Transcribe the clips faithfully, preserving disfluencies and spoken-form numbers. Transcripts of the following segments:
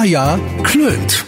Kaya klönt.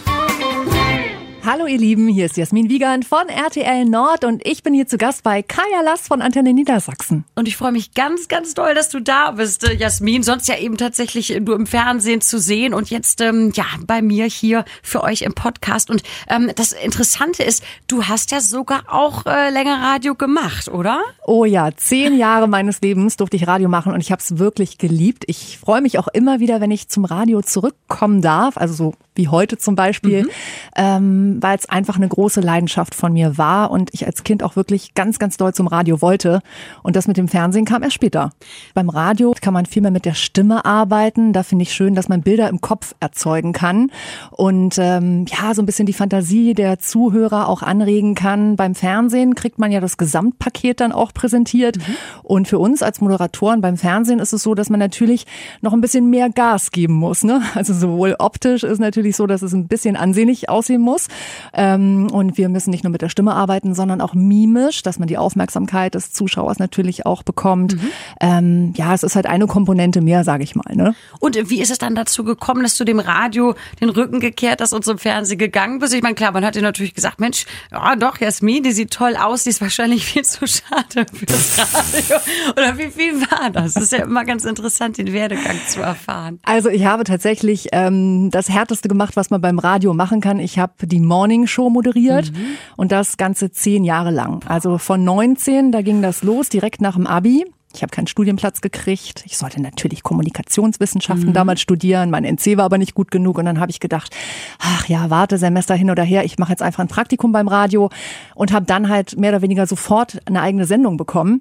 Hallo ihr Lieben, hier ist Jasmin Wiegand von R T L Nord und ich bin hier zu Gast bei Kaya Lass von Antenne Niedersachsen. Und ich freue mich ganz, ganz doll, dass du da bist, Jasmin. Sonst ja eben tatsächlich nur im Fernsehen zu sehen und jetzt ähm, ja bei mir hier für euch im Podcast. Und ähm, das Interessante ist, du hast ja sogar auch äh, länger Radio gemacht, oder? Oh ja, zehn Jahre meines Lebens durfte ich Radio machen und ich habe es wirklich geliebt. Ich freue mich auch immer wieder, wenn ich zum Radio zurückkommen darf, also so wie heute zum Beispiel, mhm. ähm, weil es einfach eine große Leidenschaft von mir war und ich als Kind auch wirklich ganz, ganz doll zum Radio wollte. Und das mit dem Fernsehen kam erst später. Beim Radio kann man viel mehr mit der Stimme arbeiten. Da finde ich schön, dass man Bilder im Kopf erzeugen kann und ähm, ja, so ein bisschen die Fantasie der Zuhörer auch anregen kann. Beim Fernsehen kriegt man ja das Gesamtpaket dann auch präsentiert. Mhm. Und für uns als Moderatoren beim Fernsehen ist es so, dass man natürlich noch ein bisschen mehr Gas geben muss, ne? Also sowohl optisch ist natürlich so, dass es ein bisschen ansehnlich aussehen muss. Ähm, und wir müssen nicht nur mit der Stimme arbeiten, sondern auch mimisch, dass man die Aufmerksamkeit des Zuschauers natürlich auch bekommt. Mhm. Ähm, ja, es ist halt eine Komponente mehr, sage ich mal. Ne? Und wie ist es dann dazu gekommen, dass du dem Radio den Rücken gekehrt hast und zum Fernsehen gegangen bist? Ich meine, klar, man hat dir natürlich gesagt, Mensch, ja doch, Jasmin, die sieht toll aus, die ist wahrscheinlich viel zu schade für das Radio. Oder wie, wie war das? Das ist ja immer ganz interessant, den Werdegang zu erfahren. Also ich habe tatsächlich ähm, das Härteste gemacht, was man beim Radio machen kann. Ich habe die Morning Show moderiert mhm. und das Ganze zehn Jahre lang. Also von neunzehn, da ging das los, direkt nach dem Abi. Ich habe keinen Studienplatz gekriegt. Ich sollte natürlich Kommunikationswissenschaften mhm. damals studieren. Mein N C war aber nicht gut genug. Und dann habe ich gedacht, ach ja, warte, Semester hin oder her. Ich mache jetzt einfach ein Praktikum beim Radio und habe dann halt mehr oder weniger sofort eine eigene Sendung bekommen.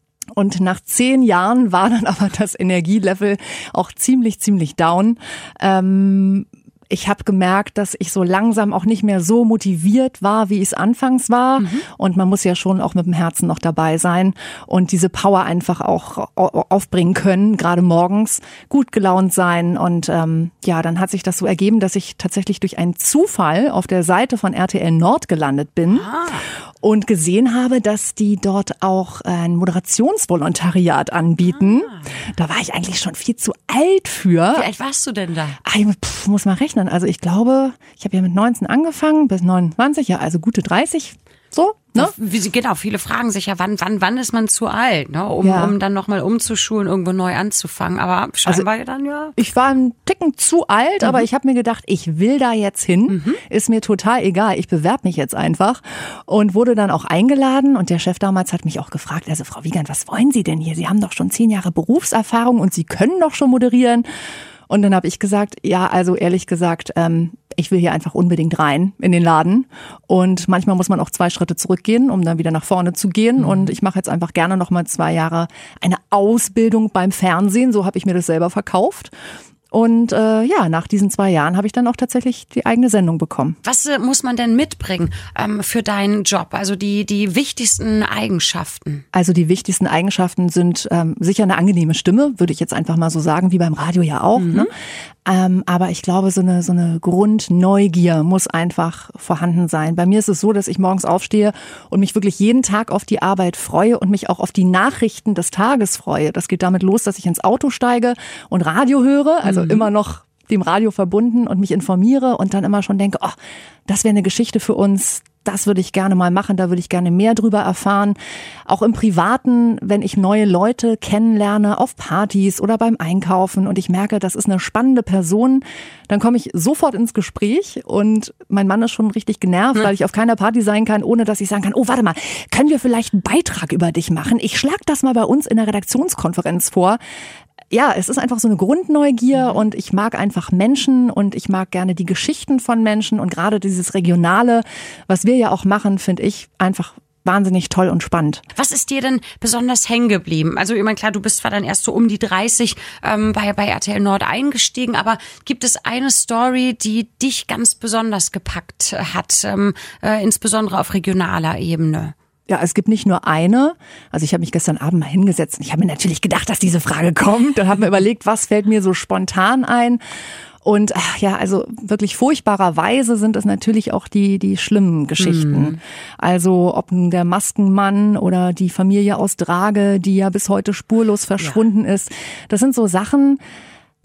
Und nach zehn Jahren war dann aber das Energielevel auch ziemlich, ziemlich down. Ähm, Ich habe gemerkt, dass ich so langsam auch nicht mehr so motiviert war, wie ich es anfangs war. Mhm. Und man muss ja schon auch mit dem Herzen noch dabei sein und diese Power einfach auch aufbringen können, gerade morgens, gut gelaunt sein. Und ähm, ja, dann hat sich das so ergeben, dass ich tatsächlich durch einen Zufall auf der Seite von R T L Nord gelandet bin. Ah. Und gesehen habe, dass die dort auch ein Moderationsvolontariat anbieten. Ah. Da war ich eigentlich schon viel zu alt für. Wie alt warst du denn da? Ach, pff, muss mal rechnen. Also ich glaube, ich habe ja mit neunzehn angefangen bis neunundzwanzig, ja, also gute dreißig, so. Ne? Genau, viele fragen sich ja, wann, wann, wann ist man zu alt, ne? um, ja. um dann nochmal umzuschulen, irgendwo neu anzufangen. Aber scheinbar also, dann ja. Ich war einen Ticken zu alt, mhm. aber ich habe mir gedacht, ich will da jetzt hin. Mhm. Ist mir total egal. Ich bewerbe mich jetzt einfach und wurde dann auch eingeladen. Und der Chef damals hat mich auch gefragt, also Frau Wiegand, was wollen Sie denn hier? Sie haben doch schon zehn Jahre Berufserfahrung und Sie können doch schon moderieren. Und dann habe ich gesagt, ja, also ehrlich gesagt, ähm, ich will hier einfach unbedingt rein in den Laden. Und manchmal muss man auch zwei Schritte zurückgehen, um dann wieder nach vorne zu gehen. Mhm. Und ich mache jetzt einfach gerne noch mal zwei Jahre eine Ausbildung beim Fernsehen. So habe ich mir das selber verkauft. Und äh, ja, nach diesen zwei Jahren habe ich dann auch tatsächlich die eigene Sendung bekommen. Was äh, muss man denn mitbringen ähm, für deinen Job? Also die die wichtigsten Eigenschaften? Also die wichtigsten Eigenschaften sind ähm, sicher eine angenehme Stimme, würde ich jetzt einfach mal so sagen, wie beim Radio ja auch. Mhm. Ne? Ähm, aber ich glaube, so eine so eine Grundneugier muss einfach vorhanden sein. Bei mir ist es so, dass ich morgens aufstehe und mich wirklich jeden Tag auf die Arbeit freue und mich auch auf die Nachrichten des Tages freue. Das geht damit los, dass ich ins Auto steige und Radio höre, also mhm. immer noch dem Radio verbunden und mich informiere und dann immer schon denke, oh, das wäre eine Geschichte für uns. Das würde ich gerne mal machen, da würde ich gerne mehr drüber erfahren. Auch im Privaten, wenn ich neue Leute kennenlerne, auf Partys oder beim Einkaufen und ich merke, das ist eine spannende Person, dann komme ich sofort ins Gespräch und mein Mann ist schon richtig genervt, weil ich auf keiner Party sein kann, ohne dass ich sagen kann, oh, warte mal, können wir vielleicht einen Beitrag über dich machen? Ich schlag das mal bei uns in der Redaktionskonferenz vor. Ja, es ist einfach so eine Grundneugier und ich mag einfach Menschen und ich mag gerne die Geschichten von Menschen und gerade dieses Regionale, was wir ja auch machen, finde ich einfach wahnsinnig toll und spannend. Was ist dir denn besonders hängen geblieben? Also ich meine, klar, du bist zwar dann erst so um die dreißig ähm, bei, bei R T L Nord eingestiegen, aber gibt es eine Story, die dich ganz besonders gepackt hat, ähm, äh, insbesondere auf regionaler Ebene? Ja, es gibt nicht nur eine. Also ich habe mich gestern Abend mal hingesetzt und ich habe mir natürlich gedacht, dass diese Frage kommt und habe mir überlegt, was fällt mir so spontan ein. Und ach ja, also wirklich furchtbarerweise sind es natürlich auch die die schlimmen Geschichten. Mhm. Also ob der Maskenmann oder die Familie aus Drage, die ja bis heute spurlos verschwunden ja. ist. Das sind so Sachen, die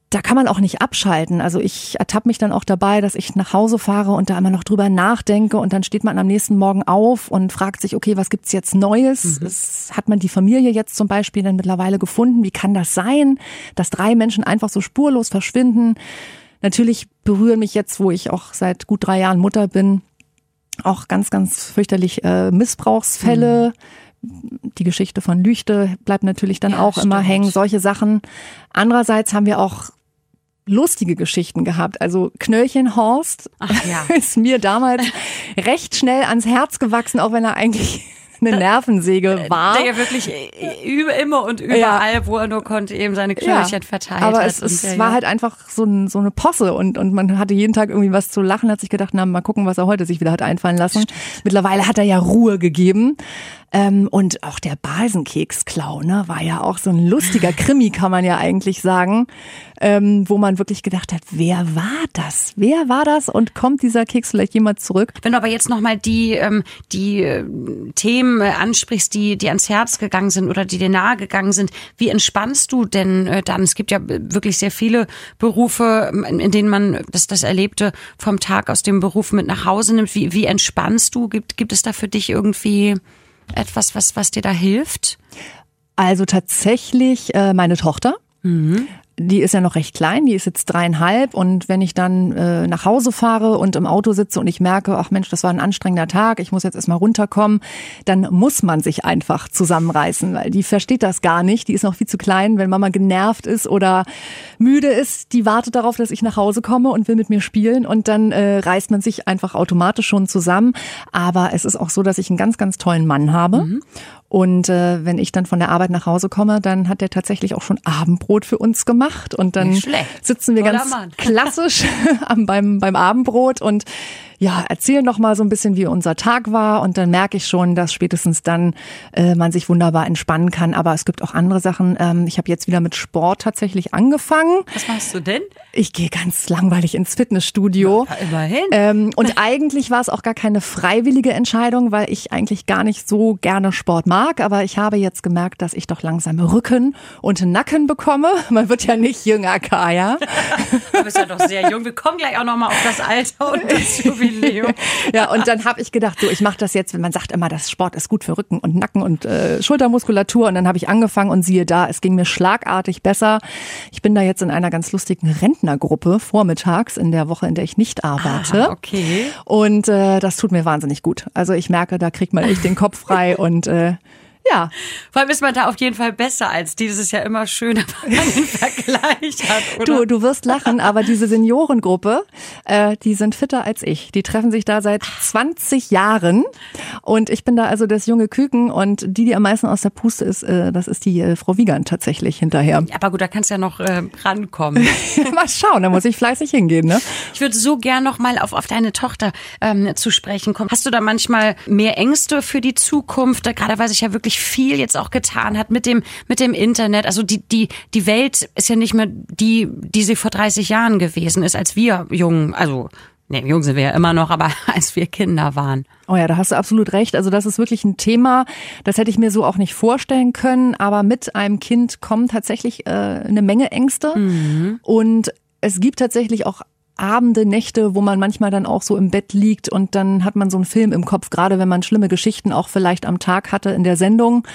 da kann man auch nicht abschalten. Also ich ertappe mich dann auch dabei, dass ich nach Hause fahre und da immer noch drüber nachdenke und dann steht man am nächsten Morgen auf und fragt sich, okay, was gibt's jetzt Neues? Mhm. Es, hat man die Familie jetzt zum Beispiel dann mittlerweile gefunden? Wie kann das sein, dass drei Menschen einfach so spurlos verschwinden? Natürlich berühren mich jetzt, wo ich auch seit gut drei Jahren Mutter bin, auch ganz, ganz fürchterlich äh, Missbrauchsfälle. Mhm. Die Geschichte von Lüchte bleibt natürlich dann ja, auch stimmt. immer hängen, solche Sachen. Andererseits haben wir auch lustige Geschichten gehabt. Also Knöllchenhorst Ach, ja. ist mir damals recht schnell ans Herz gewachsen, auch wenn er eigentlich eine Nervensäge war. Der ja wirklich immer und überall, ja. wo er nur konnte, eben seine Knöllchen ja. verteilt Aber hat. es, es ja, war ja. halt einfach so, ein, so eine Posse und, und man hatte jeden Tag irgendwie was zu lachen, hat sich gedacht, na, mal gucken, was er heute sich wieder hat einfallen lassen. Stimmt. Mittlerweile hat er ja Ruhe gegeben. Ähm, und auch der Basenkekszklau, ne, war ja auch so ein lustiger Krimi, kann man ja eigentlich sagen, ähm, wo man wirklich gedacht hat, wer war das? Wer war das? Und kommt dieser Keks vielleicht jemand zurück? Wenn du aber jetzt nochmal die, ähm, die äh, Themen äh, ansprichst, die, die ans Herz gegangen sind oder die dir nahe gegangen sind, wie entspannst du denn äh, dann? Es gibt ja wirklich sehr viele Berufe, in, in denen man das, das Erlebte vom Tag aus dem Beruf mit nach Hause nimmt. Wie, wie entspannst du? Gibt, gibt es da für dich irgendwie etwas, was, was dir da hilft? Also tatsächlich äh, meine Tochter. Mhm. Die ist ja noch recht klein, die ist jetzt dreieinhalb und wenn ich dann äh, nach Hause fahre und im Auto sitze und ich merke, ach Mensch, das war ein anstrengender Tag, ich muss jetzt erstmal runterkommen, dann muss man sich einfach zusammenreißen, weil die versteht das gar nicht, die ist noch viel zu klein, wenn Mama genervt ist oder müde ist, die wartet darauf, dass ich nach Hause komme und will mit mir spielen und dann äh, reißt man sich einfach automatisch schon zusammen, aber es ist auch so, dass ich einen ganz, ganz tollen Mann habe. Mhm. Und äh, wenn ich dann von der Arbeit nach Hause komme, dann hat der tatsächlich auch schon Abendbrot für uns gemacht. Und dann sitzen wir ganz klassisch am, beim, beim Abendbrot und ja, erzählen noch mal so ein bisschen, wie unser Tag war. Und dann merke ich schon, dass spätestens dann äh, man sich wunderbar entspannen kann. Aber es gibt auch andere Sachen. Ähm, ich habe jetzt wieder mit Sport tatsächlich angefangen. Was machst du denn? Ich gehe ganz langweilig ins Fitnessstudio. Ja, immerhin. Ähm, und eigentlich war es auch gar keine freiwillige Entscheidung, weil ich eigentlich gar nicht so gerne Sport mag. Aber ich habe jetzt gemerkt, dass ich doch langsam Rücken und Nacken bekomme. Man wird ja nicht jünger, Kaya. Du bist ja doch sehr jung. Wir kommen gleich auch noch mal auf das Alter und das Jubiläum. Ja, und dann habe ich gedacht, so ich mache das jetzt, wenn man sagt immer, das Sport ist gut für Rücken und Nacken und äh, Schultermuskulatur. Und dann habe ich angefangen und siehe da, es ging mir schlagartig besser. Ich bin da jetzt in einer ganz lustigen Rentnergruppe vormittags in der Woche, in der ich nicht arbeite. Ah, okay. Und äh, das tut mir wahnsinnig gut. Also ich merke, da kriegt man echt den Kopf frei und äh, ja. Vor allem ist man da auf jeden Fall besser als die. Das ist ja immer schöner, wenn man den Vergleich hat, oder? Du, du wirst lachen, aber diese Seniorengruppe, äh, die sind fitter als ich. Die treffen sich da seit zwanzig Jahren und ich bin da also das junge Küken und die, die am meisten aus der Puste ist, äh, das ist die äh, Frau Wiegand tatsächlich hinterher. Aber gut, da kannst du ja noch äh, rankommen. Mal schauen, da muss ich fleißig hingehen, ne? Ich würde so gern noch mal auf, auf deine Tochter ähm, zu sprechen kommen. Hast du da manchmal mehr Ängste für die Zukunft? Gerade weil sich ja wirklich viel jetzt auch getan hat mit dem mit dem Internet. Also die die die Welt ist ja nicht mehr die, die sie vor dreißig Jahren gewesen ist, als wir jung, also nee, jung sind wir ja immer noch, aber als wir Kinder waren. Oh ja, da hast du absolut recht. Also das ist wirklich ein Thema, das hätte ich mir so auch nicht vorstellen können. Aber mit einem Kind kommen tatsächlich äh, eine Menge Ängste. Mhm. Und es gibt tatsächlich auch Abende, Nächte, wo man manchmal dann auch so im Bett liegt und dann hat man so einen Film im Kopf, gerade wenn man schlimme Geschichten auch vielleicht am Tag hatte in der Sendung,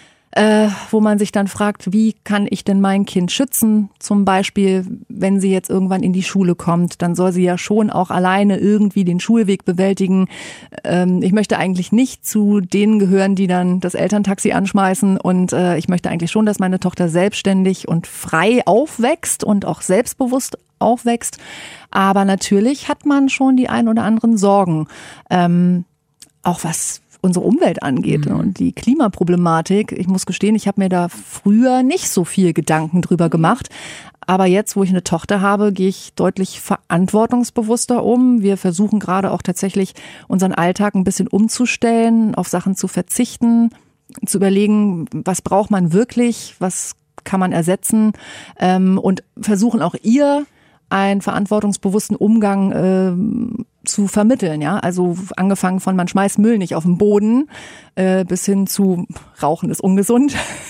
äh, wo man sich dann fragt, wie kann ich denn mein Kind schützen? Zum Beispiel, wenn sie jetzt irgendwann in die Schule kommt, dann soll sie ja schon auch alleine irgendwie den Schulweg bewältigen. Ähm, ich möchte eigentlich nicht zu denen gehören, die dann das Elterntaxi anschmeißen und äh, ich möchte eigentlich schon, dass meine Tochter selbstständig und frei aufwächst und auch selbstbewusst aufwächst. Aber natürlich hat man schon die ein oder anderen Sorgen, ähm, auch was unsere Umwelt angeht, mhm. und die Klimaproblematik. Ich muss gestehen, ich habe mir da früher nicht so viel Gedanken drüber gemacht. Aber jetzt, wo ich eine Tochter habe, gehe ich deutlich verantwortungsbewusster um. Wir versuchen gerade auch tatsächlich unseren Alltag ein bisschen umzustellen, auf Sachen zu verzichten, zu überlegen, was braucht man wirklich, was kann man ersetzen, ähm, und versuchen auch ihr einen verantwortungsbewussten Umgang äh, zu vermitteln, ja. Also angefangen von man schmeißt Müll nicht auf den Boden äh, bis hin zu Rauchen ist ungesund.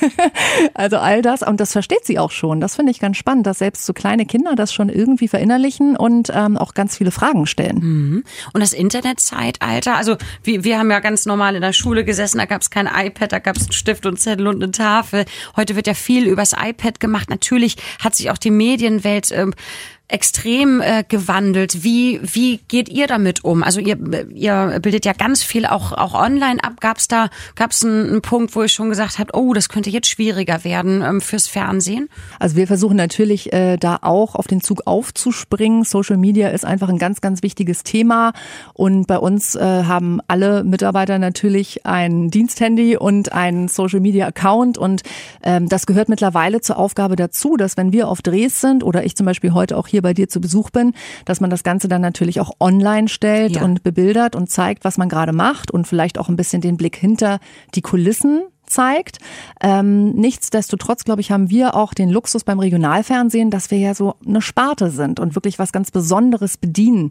Also all das. Und das versteht sie auch schon. Das finde ich ganz spannend, dass selbst so kleine Kinder das schon irgendwie verinnerlichen und ähm, auch ganz viele Fragen stellen. Mhm. Und das Internetzeitalter, also wir, wir haben ja ganz normal in der Schule gesessen, da gab es kein iPad, da gab es einen Stift und Zettel und eine Tafel. Heute wird ja viel übers iPad gemacht. Natürlich hat sich auch die Medienwelt ähm, extrem äh, gewandelt. Wie wie geht ihr damit um? Also ihr ihr bildet ja ganz viel auch auch online ab. Gab's da gab's einen, einen Punkt, wo ich schon gesagt habe, oh, das könnte jetzt schwieriger werden ähm, fürs Fernsehen? Also wir versuchen natürlich äh, da auch auf den Zug aufzuspringen. Social Media ist einfach ein ganz ganz wichtiges Thema und bei uns äh, haben alle Mitarbeiter natürlich ein Diensthandy und einen Social Media Account und ähm, das gehört mittlerweile zur Aufgabe dazu, dass wenn wir auf Drehs sind oder ich zum Beispiel heute auch hier bei dir zu Besuch bin, dass man das Ganze dann natürlich auch online stellt ja. und bebildert und zeigt, was man gerade macht und vielleicht auch ein bisschen den Blick hinter die Kulissen zeigt. Ähm, nichtsdestotrotz, glaube ich, haben wir auch den Luxus beim Regionalfernsehen, dass wir ja so eine Sparte sind und wirklich was ganz Besonderes bedienen.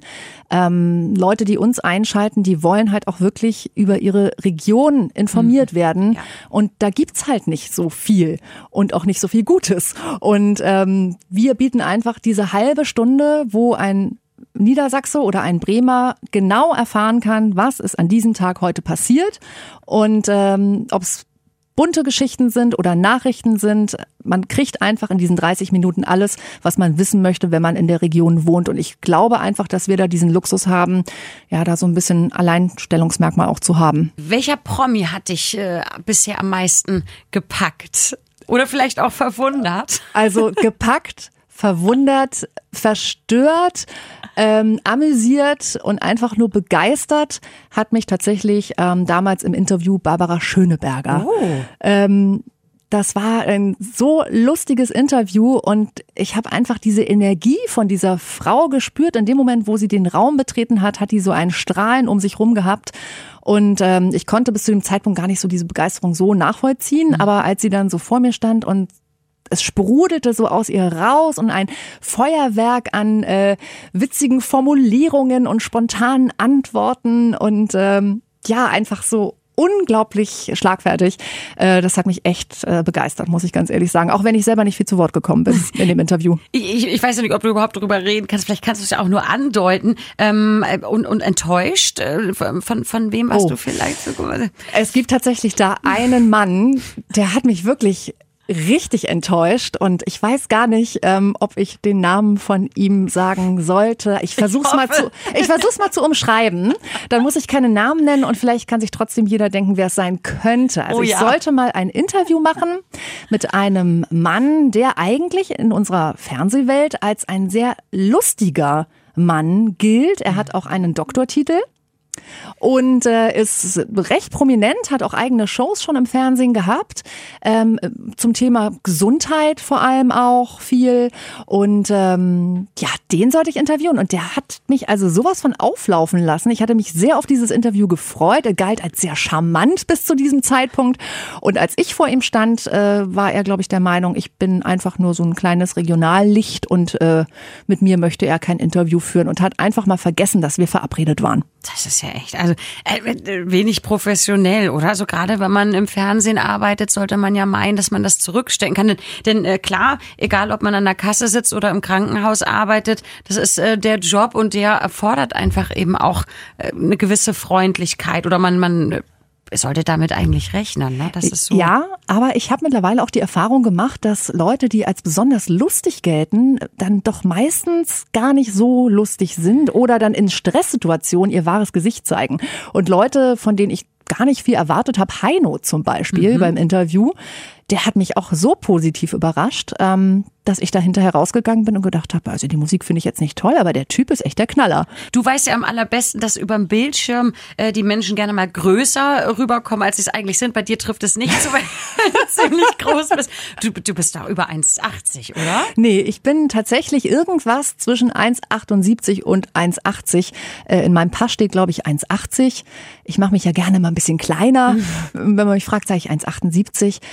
Ähm, Leute, die uns einschalten, die wollen halt auch wirklich über ihre Region informiert mhm. werden. Ja. Und da gibt's halt nicht so viel und auch nicht so viel Gutes. Und ähm, wir bieten einfach diese halbe Stunde, wo ein Niedersachse oder ein Bremer genau erfahren kann, was ist an diesem Tag heute passiert und ähm, ob es bunte Geschichten sind oder Nachrichten sind. Man kriegt einfach in diesen dreißig Minuten alles, was man wissen möchte, wenn man in der Region wohnt. Und ich glaube einfach, dass wir da diesen Luxus haben, ja, da so ein bisschen Alleinstellungsmerkmal auch zu haben. Welcher Promi hat dich äh, bisher am meisten gepackt? Oder vielleicht auch verwundert? Also gepackt, verwundert, verstört, ähm, amüsiert und einfach nur begeistert hat mich tatsächlich ähm, damals im Interview Barbara Schöneberger. Oh. Ähm, das war ein so lustiges Interview und ich habe einfach diese Energie von dieser Frau gespürt. In dem Moment, wo sie den Raum betreten hat, hat die so ein Strahlen um sich rum gehabt. Und ähm, ich konnte bis zu dem Zeitpunkt gar nicht so diese Begeisterung so nachvollziehen. Mhm. Aber als sie dann so vor mir stand und es sprudelte so aus ihr raus und ein Feuerwerk an äh, witzigen Formulierungen und spontanen Antworten und ähm, ja, einfach so unglaublich schlagfertig. Äh, das hat mich echt äh, begeistert, muss ich ganz ehrlich sagen. Auch wenn ich selber nicht viel zu Wort gekommen bin in dem Interview. Ich, ich weiß ja nicht, ob du überhaupt darüber reden kannst. Vielleicht kannst du es ja auch nur andeuten. Ähm, und, und enttäuscht? Äh, von, von wem warst oh. du vielleicht so? Es gibt tatsächlich da einen Mann, der hat mich wirklich richtig enttäuscht und ich weiß gar nicht, ähm, ob ich den Namen von ihm sagen sollte. Ich versuch's mal zu, ich versuch's mal zu umschreiben. Dann muss ich keine Namen nennen und vielleicht kann sich trotzdem jeder denken, wer es sein könnte. Also oh ja. ich sollte mal ein Interview machen mit einem Mann, der eigentlich in unserer Fernsehwelt als ein sehr lustiger Mann gilt. Er hat auch einen Doktortitel. Und äh, ist recht prominent, hat auch eigene Shows schon im Fernsehen gehabt, ähm, zum Thema Gesundheit vor allem auch viel. Und ähm, ja, den sollte ich interviewen und der hat mich also sowas von auflaufen lassen. Ich hatte mich sehr auf dieses Interview gefreut. Er galt als sehr charmant bis zu diesem Zeitpunkt. Und als ich vor ihm stand, äh, war er, glaube ich, der Meinung, ich bin einfach nur so ein kleines Regionallicht und äh, mit mir möchte er kein Interview führen und hat einfach mal vergessen, dass wir verabredet waren. Das ist ja echt, also äh, wenig professionell, oder? Also gerade wenn man im Fernsehen arbeitet, sollte man ja meinen, dass man das zurückstecken kann. Denn, denn äh, klar, egal ob man an der Kasse sitzt oder im Krankenhaus arbeitet, das ist äh, der Job und der erfordert einfach eben auch äh, eine gewisse Freundlichkeit oder man man sollte damit eigentlich rechnen, ne? Das ist so. Ja, aber ich habe mittlerweile auch die Erfahrung gemacht, dass Leute, die als besonders lustig gelten, dann doch meistens gar nicht so lustig sind oder dann in Stresssituationen ihr wahres Gesicht zeigen. Und Leute, von denen ich gar nicht viel erwartet habe, Heino zum Beispiel mhm. beim Interview, der hat mich auch so positiv überrascht, ähm, dass ich da hinterher rausgegangen bin und gedacht habe, also die Musik finde ich jetzt nicht toll, aber der Typ ist echt der Knaller. Du weißt ja am allerbesten, dass über dem Bildschirm äh, die Menschen gerne mal größer rüberkommen, als sie es eigentlich sind. Bei dir trifft es nicht so, weil du ziemlich groß bist. Du, du bist doch über eins achtzig, oder? Nee, ich bin tatsächlich irgendwas zwischen eins achtundsiebzig und eins achtzig. Äh, in meinem Pass steht, glaube ich, eins achtzig. Ich mache mich ja gerne mal ein bisschen kleiner. Mhm. Wenn man mich fragt, sage ich eins achtundsiebzig. Ähm,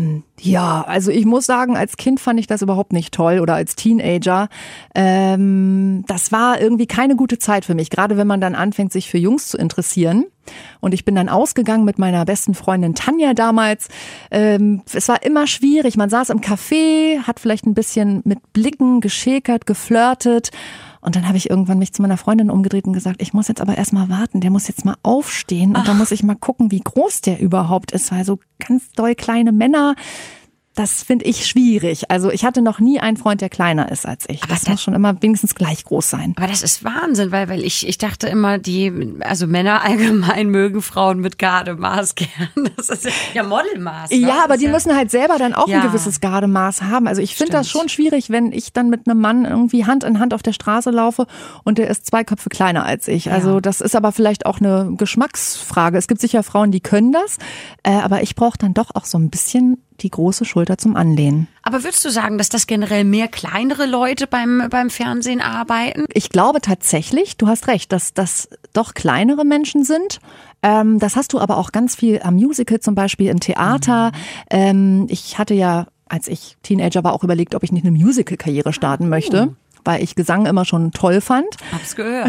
Ähm, ja, also ich muss sagen, als Kind fand ich das überhaupt nicht toll oder als Teenager. Ähm, das war irgendwie keine gute Zeit für mich, gerade wenn man dann anfängt, sich für Jungs zu interessieren. Und ich bin dann ausgegangen mit meiner besten Freundin Tanja damals. Ähm, es war immer schwierig. Man saß im Café, hat vielleicht ein bisschen mit Blicken geschäkert, geflirtet. Und dann habe ich irgendwann mich zu meiner Freundin umgedreht und gesagt, ich muss jetzt aber erstmal warten, der muss jetzt mal aufstehen und Ach. dann muss ich mal gucken, wie groß der überhaupt ist, weil so ganz doll kleine Männer, das finde ich schwierig. Also ich hatte noch nie einen Freund, der kleiner ist als ich. Aber das, das muss schon immer wenigstens gleich groß sein. Aber das ist Wahnsinn, weil weil ich ich dachte immer, die also Männer allgemein mögen Frauen mit Gardemaß gern. Das ist ja Modelmaß. Ne? Ja, aber die ja müssen halt selber dann auch ja. ein gewisses Gardemaß haben. Also ich finde das schon schwierig, wenn ich dann mit einem Mann irgendwie Hand in Hand auf der Straße laufe und der ist zwei Köpfe kleiner als ich. Also ja. das ist aber vielleicht auch eine Geschmacksfrage. Es gibt sicher Frauen, die können das, äh, aber ich brauche dann doch auch so ein bisschen die große Schulter zum Anlehnen. Aber würdest du sagen, dass das generell mehr kleinere Leute beim beim Fernsehen arbeiten? Ich glaube tatsächlich, du hast recht, dass das doch kleinere Menschen sind. Ähm, das hast du aber auch ganz viel am Musical, zum Beispiel im Theater. Mhm. Ähm, ich hatte ja, als ich Teenager war, auch überlegt, ob ich nicht eine Musical-Karriere starten oh. möchte, weil ich Gesang immer schon toll fand. Hab's gehört.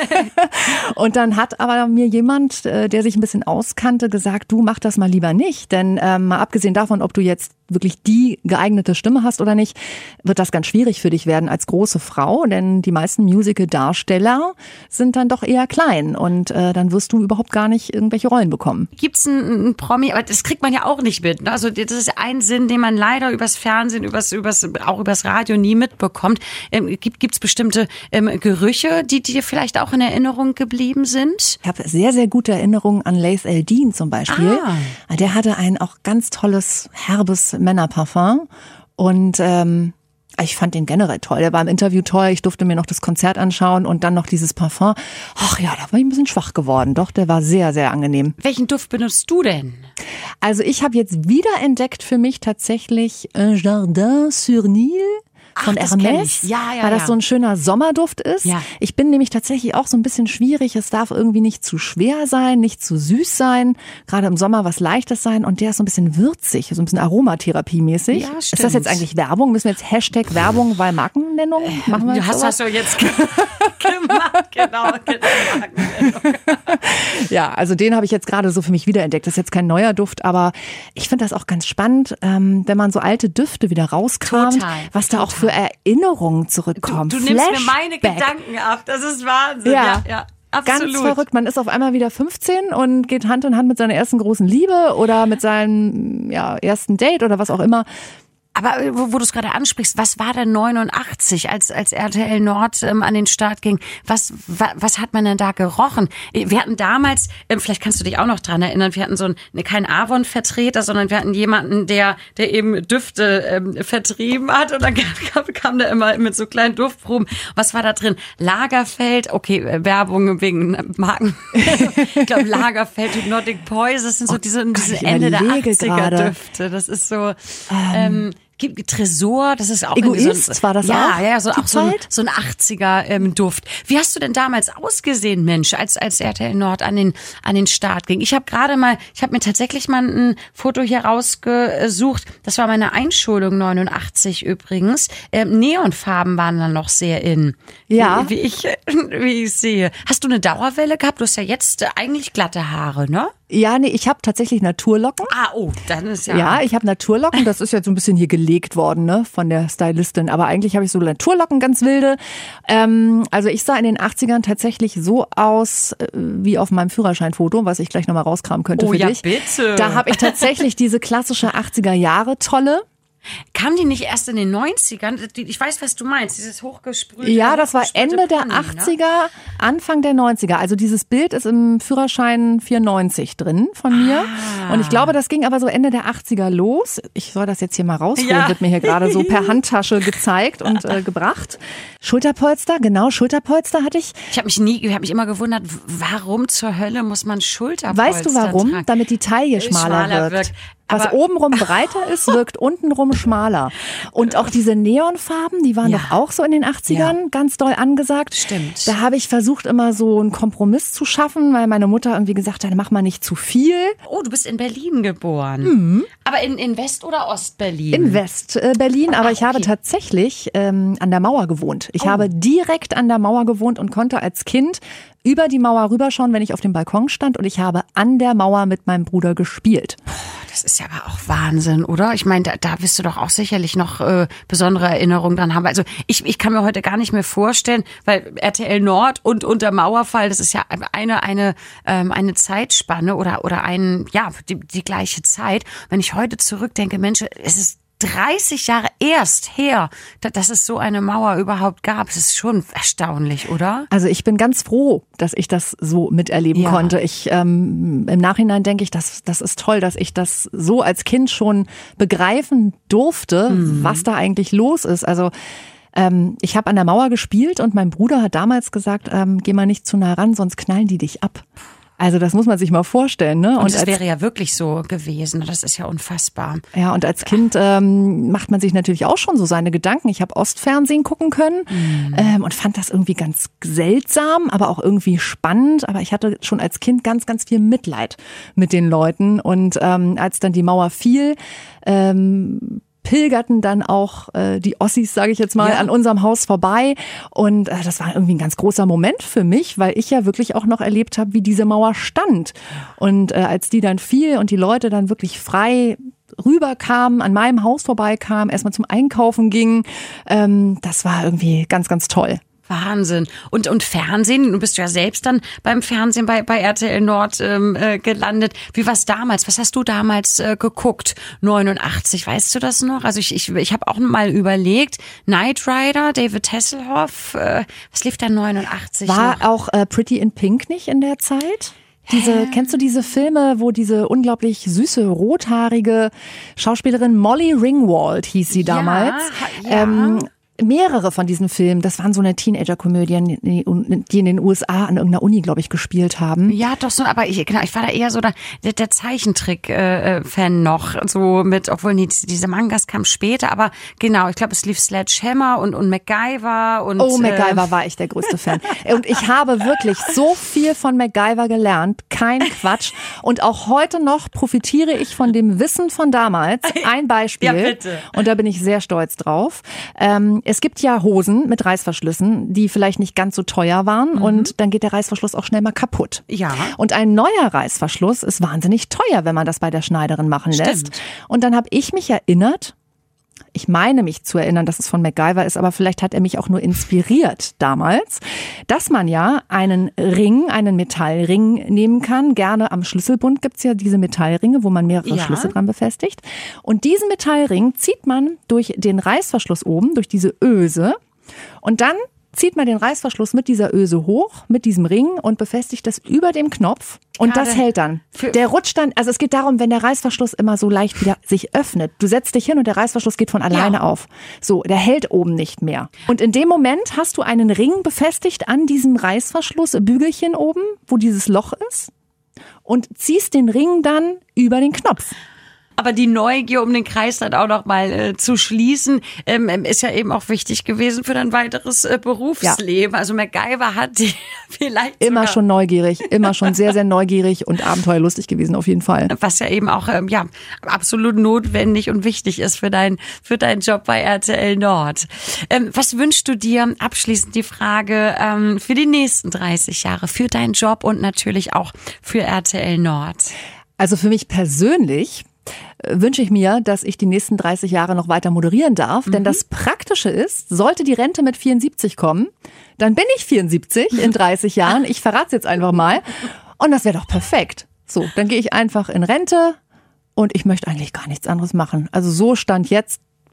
Und dann hat aber mir jemand, der sich ein bisschen auskannte, gesagt, du mach das mal lieber nicht, denn ähm, mal abgesehen davon, ob du jetzt wirklich die geeignete Stimme hast oder nicht, wird das ganz schwierig für dich werden als große Frau, denn die meisten Musical-Darsteller sind dann doch eher klein und äh, dann wirst du überhaupt gar nicht irgendwelche Rollen bekommen. Gibt's einen, einen Promi, aber das kriegt man ja auch nicht mit. Ne? Also das ist ein Sinn, den man leider übers Fernsehen, übers, übers, auch übers Radio nie mitbekommt. Ähm, gibt gibt's bestimmte ähm, Gerüche, die dir vielleicht auch in Erinnerung geblieben sind? Ich habe sehr, sehr gute Erinnerungen an Laith El-Deen zum Beispiel. Ah. Der hatte ein auch ganz tolles, herbes Männerparfum und ähm, ich fand den generell toll. Der war im Interview toll. Ich durfte mir noch das Konzert anschauen und dann noch dieses Parfum. Ach ja, da war ich ein bisschen schwach geworden. Doch, der war sehr, sehr angenehm. Welchen Duft benutzt du denn? Also ich habe jetzt wiederentdeckt für mich tatsächlich Un Jardin sur Nil von Ach, Hermès, ja, ja, weil das ja. so ein schöner Sommerduft ist. Ja. Ich bin nämlich tatsächlich auch so ein bisschen schwierig. Es darf irgendwie nicht zu schwer sein, nicht zu süß sein. Gerade im Sommer was Leichtes sein. Und der ist so ein bisschen würzig, so ein bisschen Aromatherapie-mäßig. Ja, stimmt. Ist das jetzt eigentlich Werbung? Müssen wir jetzt Hashtag Werbung, weil Markennennung machen wir jetzt hast, hast du jetzt gemacht, genau. genau. Ja, also den habe ich jetzt gerade so für mich wiederentdeckt. Das ist jetzt kein neuer Duft, aber ich finde das auch ganz spannend, ähm, wenn man so alte Düfte wieder rauskramt, Total, was da total. auch für Erinnerungen zurückkommen. Du, du nimmst mir meine Gedanken ab. Das ist Wahnsinn. Ja, ja, ja. Absolut. Ganz verrückt. Man ist auf einmal wieder fünfzehn und geht Hand in Hand mit seiner ersten großen Liebe oder mit seinem ja, ersten Date oder was auch immer. Aber wo, wo du es gerade ansprichst, was war denn neunundachtzig, als als R T L Nord ähm, an den Start ging? Was wa, was hat man denn da gerochen? Wir hatten damals, ähm, vielleicht kannst du dich auch noch dran erinnern, wir hatten so einen, keinen Avon-Vertreter, sondern wir hatten jemanden, der der eben Düfte ähm, vertrieben hat und dann kam, kam der immer mit so kleinen Duftproben. Was war da drin? Lagerfeld, okay, Werbung wegen Marken. Ich glaube Lagerfeld, Hypnotic Poison, das sind so diese, oh, diese Ende der achtziger Düfte. Das ist so ähm, ähm Tresor, das ist auch Egoist, so ein, war das ja, auch? Ja, so auch so ein, so ein achtziger ähm, Duft. Wie hast du denn damals ausgesehen, Mensch, als als R T L Nord an den an den Start ging? Ich habe gerade mal, ich habe mir tatsächlich mal ein Foto hier rausgesucht. Das war meine Einschulung neunundachtzig übrigens. Ähm, Neonfarben waren dann noch sehr in. Ja. Wie, wie ich wie ich sehe. Hast du eine Dauerwelle gehabt? Du hast ja jetzt eigentlich glatte Haare, ne? Ja, nee, ich habe tatsächlich Naturlocken. Ah, oh, dann ist ja... Ja, ich habe Naturlocken, das ist jetzt so ein bisschen hier gelegt worden, ne, von der Stylistin. Aber eigentlich habe ich so Naturlocken, ganz wilde. Ähm, also ich sah in den achtzigern tatsächlich so aus, äh, wie auf meinem Führerscheinfoto, was ich gleich nochmal rauskramen könnte oh, für ja, dich. Bitte. Da habe ich tatsächlich diese klassische achtziger Jahre Tolle. Kam die nicht erst in den neunzigern? Ich weiß, was du meinst, dieses hochgesprühte. Ja, das war Ende der Pony, achtziger, ne? Anfang der neunziger. Also dieses Bild ist im Führerschein vierundneunzig drin von mir. Ah. Und ich glaube, das ging aber so Ende der achtziger los. Ich soll das jetzt hier mal rausholen, ja. wird mir hier gerade so per Handtasche gezeigt und äh, gebracht. Schulterpolster, genau, Schulterpolster hatte ich. Ich habe mich nie, ich habe mich immer gewundert, warum zur Hölle muss man Schulterpolster Weißt du warum? tragen? Damit die Taille schmaler, schmaler wird. wirkt. Was Aber- obenrum breiter ist, wirkt untenrum schmaler. Und auch diese Neonfarben, die waren Ja. doch auch so in den achtzigern Ja. ganz doll angesagt. Stimmt. Da habe ich versucht, immer so einen Kompromiss zu schaffen, weil meine Mutter irgendwie gesagt hat, mach mal nicht zu viel. Oh, du bist in Berlin geboren. Aber in, in West- oder Ostberlin? In West-Berlin, aber Ach, ich habe okay. tatsächlich ähm, an der Mauer gewohnt. Ich Oh. habe direkt an der Mauer gewohnt und konnte als Kind über die Mauer rüberschauen, wenn ich auf dem Balkon stand, und ich habe an der Mauer mit meinem Bruder gespielt. Das ist ja aber auch Wahnsinn, oder? Ich meine, da, da wirst du doch auch sicherlich noch äh, besondere Erinnerungen dran haben. Also ich, ich kann mir heute gar nicht mehr vorstellen, weil R T L Nord und, und der Mauerfall, das ist ja eine eine ähm, eine Zeitspanne oder oder ein ja die, die gleiche Zeit. Wenn ich heute zurückdenke, Mensch, es ist dreißig Jahre erst her, da- dass es so eine Mauer überhaupt gab. Das ist schon erstaunlich, oder? Also ich bin ganz froh, dass ich das so miterleben Ja. konnte. Ich ähm, im Nachhinein denke ich, das, das ist toll, dass ich das so als Kind schon begreifen durfte, Mhm. was da eigentlich los ist. Also ähm, ich habe an der Mauer gespielt und mein Bruder hat damals gesagt, ähm, geh mal nicht zu nah ran, sonst knallen die dich ab. Also das muss man sich mal vorstellen, ne? Und es als, wäre ja wirklich so gewesen. Das ist ja unfassbar. ja, und als Kind ähm, macht man sich natürlich auch schon so seine Gedanken. Ich habe Ostfernsehen gucken können ähm, und fand das irgendwie ganz seltsam, aber auch irgendwie spannend. Aber ich hatte schon als Kind ganz, ganz viel Mitleid mit den Leuten. Und ähm, als dann die Mauer fiel, ähm, pilgerten dann auch äh, die Ossis, sage ich jetzt mal, Ja. an unserem Haus vorbei. Und äh, das war irgendwie ein ganz großer Moment für mich, weil ich ja wirklich auch noch erlebt habe, wie diese Mauer stand. Und äh, als die dann fiel und die Leute dann wirklich frei rüberkamen, an meinem Haus vorbeikamen, erstmal zum Einkaufen gingen, ähm, das war irgendwie ganz, ganz toll. Wahnsinn. Und, und Fernsehen, du bist ja selbst dann beim Fernsehen bei, bei R T L Nord ähm, äh, gelandet. Wie war's damals? Was hast du damals äh, geguckt? neunundachtzig, weißt du das noch? Also ich, ich, ich habe auch mal überlegt, Knight Rider, David Hasselhoff, äh, was lief da neunundachtzig War noch? auch äh, Pretty in Pink nicht in der Zeit? Diese, kennst du diese Filme, wo diese unglaublich süße, rothaarige Schauspielerin Molly Ringwald hieß sie damals? Ja, ja. Ähm, mehrere von diesen Filmen, das waren so eine Teenager-Komödien, die die in den U S A an irgendeiner Uni, glaube ich, gespielt haben. Ja, doch so, aber ich, genau, ich war da eher so der, der, der Zeichentrick-Fan noch, so mit, obwohl nee, diese Mangas kamen später, aber genau, ich glaube, es lief Sledgehammer und, und MacGyver und. Oh, äh, MacGyver war ich der größte Fan. Und ich habe wirklich so viel von MacGyver gelernt. Kein Quatsch. Und auch heute noch profitiere ich von dem Wissen von damals. Ein Beispiel. Ja, bitte. Und da bin ich sehr stolz drauf. Ähm, es gibt ja Hosen mit Reißverschlüssen, die vielleicht nicht ganz so teuer waren. Mhm. Und dann geht der Reißverschluss auch schnell mal kaputt. Ja. Und ein neuer Reißverschluss ist wahnsinnig teuer, wenn man das bei der Schneiderin machen lässt. Stimmt. Und dann habe ich mich erinnert, ich meine mich zu erinnern, dass es von MacGyver ist, aber vielleicht hat er mich auch nur inspiriert damals, dass man ja einen Ring, einen Metallring nehmen kann. Gerne am Schlüsselbund gibt's ja diese Metallringe, wo man mehrere Ja. Schlüssel dran befestigt. Und diesen Metallring zieht man durch den Reißverschluss oben, durch diese Öse. Und dann zieht man den Reißverschluss mit dieser Öse hoch, mit diesem Ring und befestigt das über dem Knopf. Und Gerade das hält dann. für- Der rutscht dann, also es geht darum, wenn der Reißverschluss immer so leicht wieder sich öffnet. Du setzt dich hin und der Reißverschluss geht von alleine Ja. auf. So, der hält oben nicht mehr. Und in dem Moment hast du einen Ring befestigt an diesem Reißverschluss, Bügelchen oben, wo dieses Loch ist. Und ziehst den Ring dann über den Knopf. Aber die Neugier, um den Kreis dann auch noch mal äh, zu schließen, ähm, ist ja eben auch wichtig gewesen für dein weiteres äh, Berufsleben. Also MacGyver hat die vielleicht Immer sogar, schon neugierig, immer schon sehr, sehr neugierig und abenteuerlustig gewesen auf jeden Fall. was ja eben auch ähm, ja absolut notwendig und wichtig ist für dein für deinen Job bei R T L Nord. Ähm, was wünschst du dir, abschließend die Frage, ähm, für die nächsten dreißig Jahre, für deinen Job und natürlich auch für R T L Nord? Also für mich persönlich äh, wünsche ich mir, dass ich die nächsten dreißig Jahre noch weiter moderieren darf. Denn das Praktische ist, sollte die Rente mit vierundsiebzig kommen, dann bin ich vierundsiebzig in dreißig Jahren. Ich verrate es jetzt einfach mal. Und das wäre doch perfekt. So, dann gehe ich einfach in Rente und ich möchte eigentlich gar nichts anderes machen. Also so Stand jetzt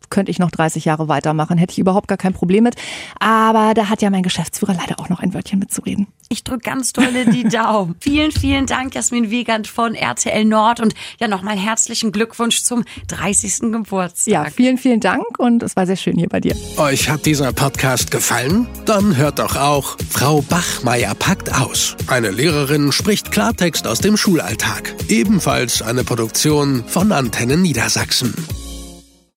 könnte ich noch dreißig Jahre weitermachen. Hätte ich überhaupt gar kein Problem mit. Aber da hat ja mein Geschäftsführer leider auch noch ein Wörtchen mitzureden. Ich drücke ganz dolle die Daumen. Vielen, vielen Dank, Jasmin Wiegand von R T L Nord. Und ja, nochmal herzlichen Glückwunsch zum dreißigsten Geburtstag. Ja, vielen, vielen Dank und es war sehr schön hier bei dir. Euch hat dieser Podcast gefallen? Dann hört doch auch Frau Bachmeier packt aus. Eine Lehrerin spricht Klartext aus dem Schulalltag. Ebenfalls eine Produktion von Antenne Niedersachsen.